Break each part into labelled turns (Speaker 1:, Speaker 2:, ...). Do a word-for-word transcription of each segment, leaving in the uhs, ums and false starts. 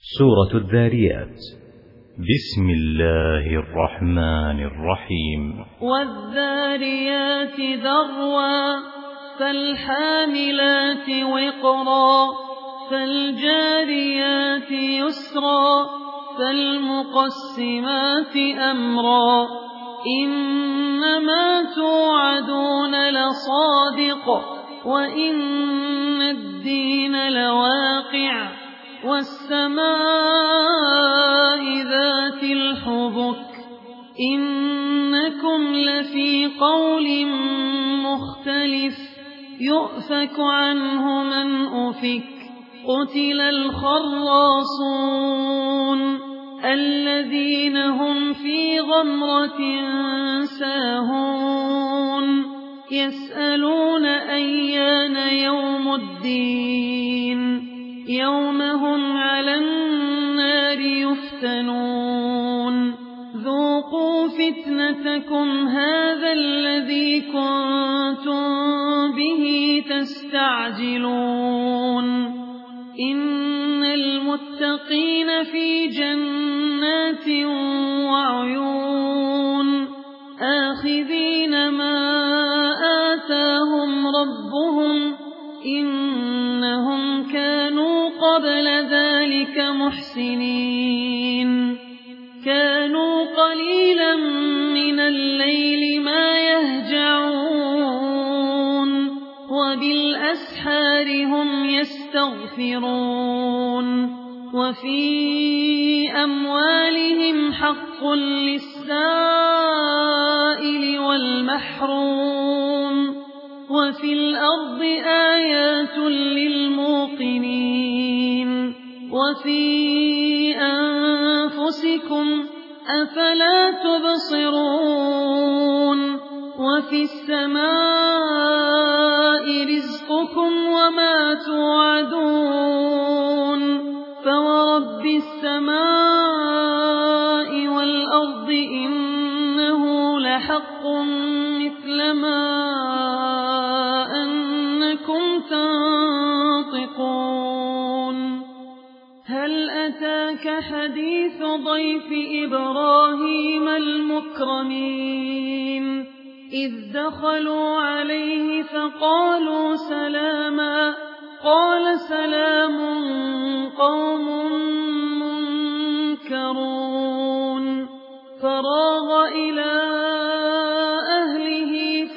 Speaker 1: سورة الذاريات. بسم الله الرحمن الرحيم.
Speaker 2: والذاريات ذروا فالحاملات وقرا فالجاريات يسرا فالمقسمات أمرا إنما توعدون لصادق وإن الدين لواقع والسماء ذات الحبك إنكم لفي قول مختلف يؤفك عنه من أفك قتل الخراصون الذين هم في غمرة ساهون يسألون أيان يوم الدين يوم هم على النار يفتنون ذوقوا فتنتكم هذا الذي كنتم به تستعجلون إن المتقين في جنات وعيون آخذين ما آتاهم ربهم إنهم كانوا قبل ذلك محسنين كانوا قليلا من الليل ما يهجعون وبالأسحار هم يستغفرون وفي أموالهم حق للسائل والمحروم وفي الأرض آيات للموقنين وفي أنفسكم أفلا تبصرون وفي السماء رزقكم وما توعدون فورب السماء والأرض إنه لحق مثل ما أنكم تنطقون هل أتاك حديث ضيف إبراهيم المكرمين إذ دخلوا عليه فقالوا سلاما قال سلام قوم منكرون فراغ إلى أهله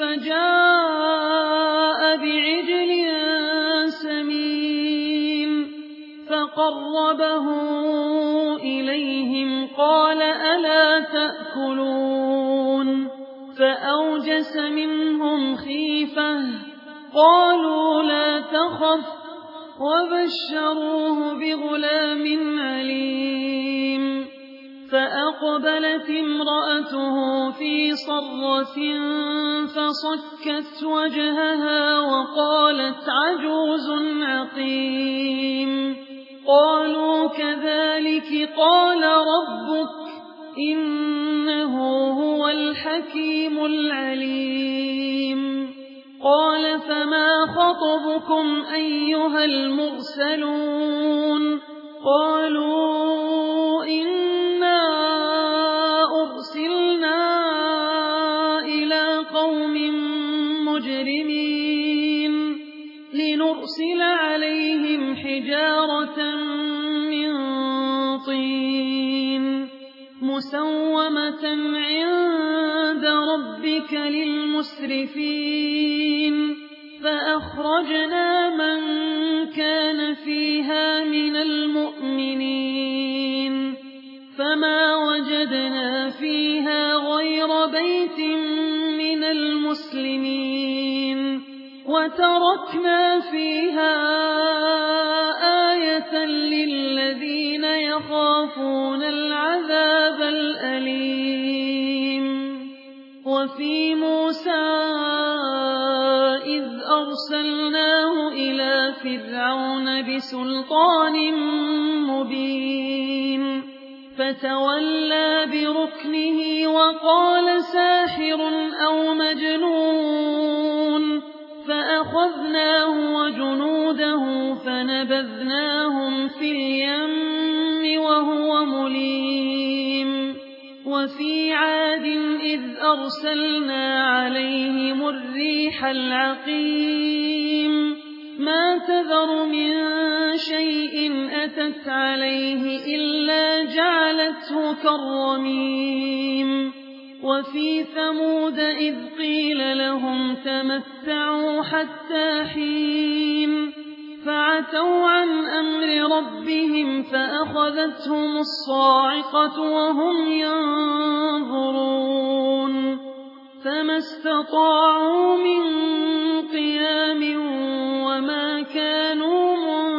Speaker 2: فجاء بعجل سمين فقربه إليهم قال ألا تأكلون فأوجس منهم خيفة قالوا لا تخف وبشروه بغلام عليم فأقبلت امرأته في صرة فصكت وجهها وقالت عجوز عقيم قالوا كذلك قال ربك إنه هو الحكيم العليم قال فما خطبكم أيها المرسلون قالوا إنا أرسلنا إلى قوم مجرمين لنرسل عليهم حجارة من طين مسومة عند ربك للمسرفين فأخرجنا من كان فيها من المؤمنين فما وجدنا فيها غير بيت من المسلمين وتركنا فيها آية للذين يخافون العذاب الأليم وفي موسى إذ أرسلناه إلى فرعون بسلطان مبين فتولى بركنه وقال ساحر أو مجنون فأخذناه وجنوده فنبذناهم في اليم مليم وفي عاد إذ أرسلنا عليهم الريح العقيم ما تذر من شيء أتت عليه إلا جعلته كالرميم وفي ثمود إذ قيل لهم تمتعوا حتى حين فعتوا عن أمر ربهم فأخذتهم الصاعقة وهم ينظرون فما استطاعوا من قيام وما كانوا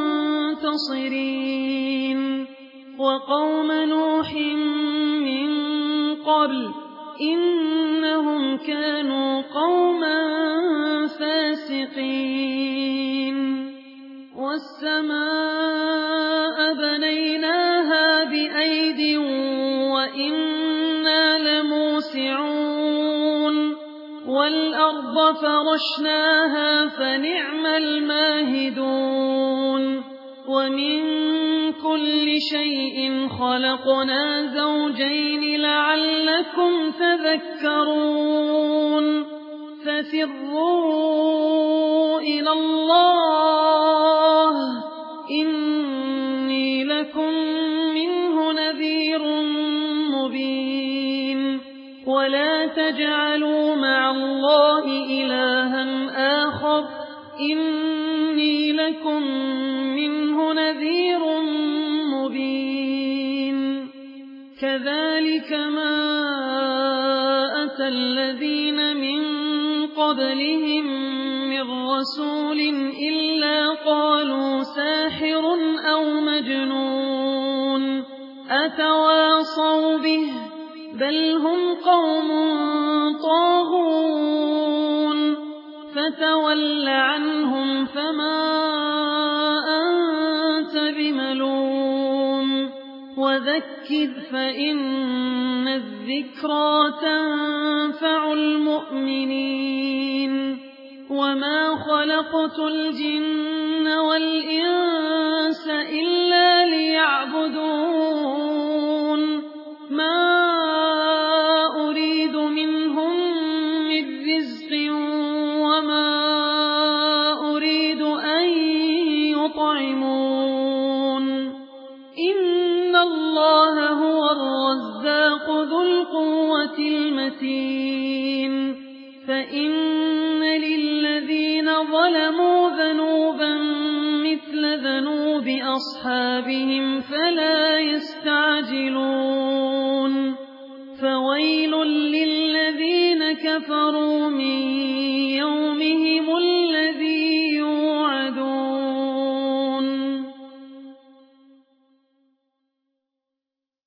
Speaker 2: منتصرين وقوم نوح من قبل إنهم كانوا قوما فاسقين والسماء بنيناها بأيد وإنا لموسعون والأرض فرشناها فنعم الماهدون ومن كل شيء خلقنا زوجين لعلكم تذكرون ففروا إلى الله إني لكم منه نذير مبين ولا تجعلوا مع الله إلها آخر إني لكم منه نذير مبين كذلك ما أتى الذين من قبلهم من رسول إلا قالوا ساحر أو مجنون أتواصوا به بل هم قوم طاغون فتول عنهم فما أنت بملوم وذكر فإن الذكرى تنفع المؤمنين وما خلقت الجن والإنس إلا ليعبدون ما أريد منهم من رزق وما أريد أن يطعمون إن الله هو الرزاق ذو القوة المتين فإن للذين ظلموا ذنوبا مثل ذنوب أصحابهم فلا يستعجلون فويل للذين كفروا من